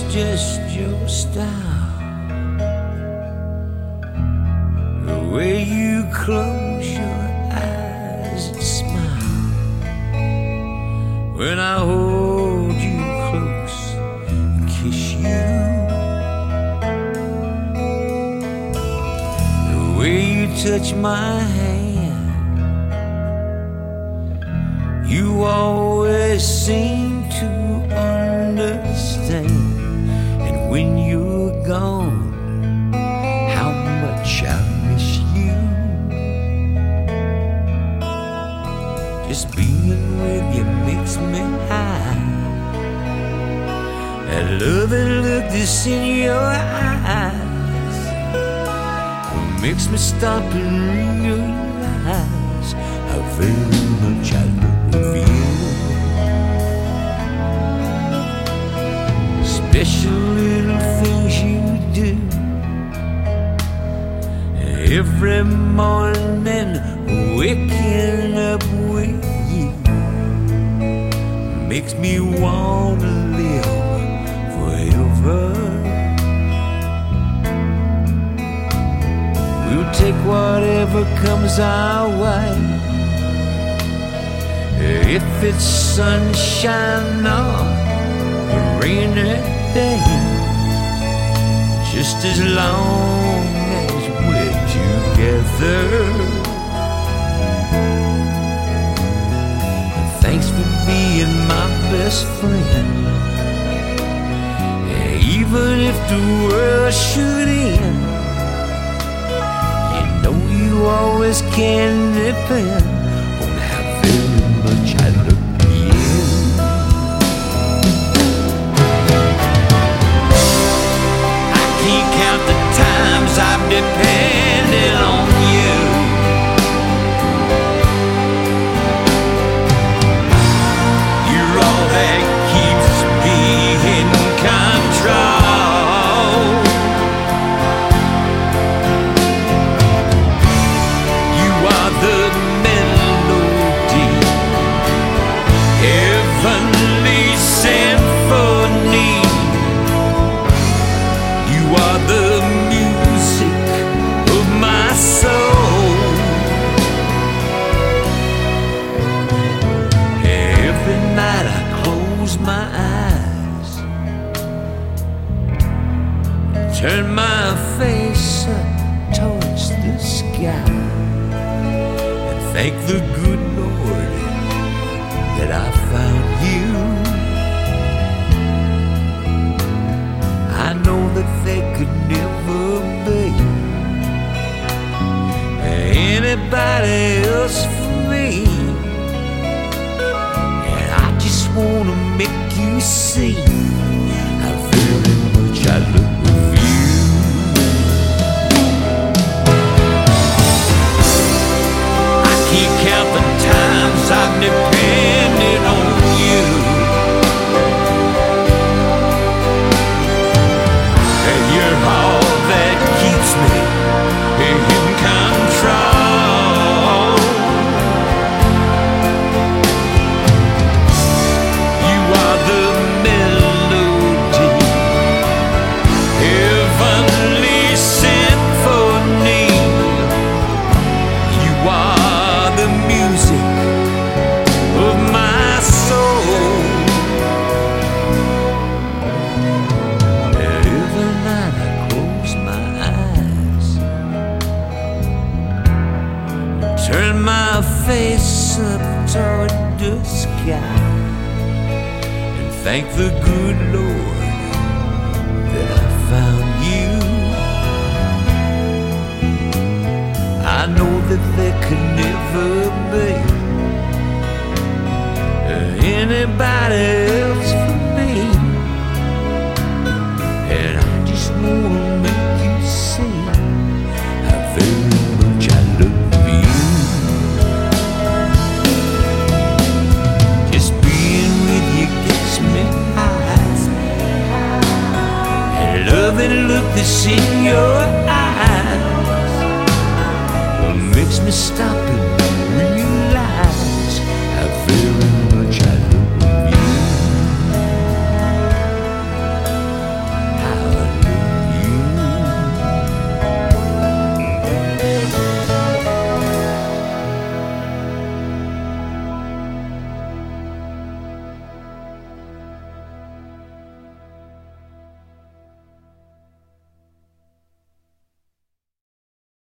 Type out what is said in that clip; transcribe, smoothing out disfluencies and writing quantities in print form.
just your style. The way you close your eyes and smile when I hold you close and kiss you. The way you touch my hand, you always seem to understand. And when you're gone, how much I miss you. Just being with you makes me high. That love and look that's in your eyes makes me stop and realize how very much I love you. Special little things you do every morning, waking up with you makes me wanna live forever. We'll take whatever comes our way, if it's sunshine or a rainy day, just as long as we're together. And thanks for being my best friend. Even if the world should end, you know you always can depend on how very much I love you. I can't count the times I've depended on you. You're all that keeps me in control. You are the melody, heavenly symphony. You are the music of my soul. Every night I close my eyes, turn my face up towards the sky, and thank the good Lord that I found you. I know that there could never be anybody else for me, and I just wanna make you see how very much I love you. I can't count the times I've depended on you. And you're all that keeps me in control. You are the melody, heavenly symphony. You are the music of my soul. Every night I close my eyes, turn my face up toward the sky, and thank the good Lord that I found you. I know that there could never be anybody else for me, and I just wanna make you see how very much I love you. Just being with you gets me high, and love and look that's in your eyes makes me stop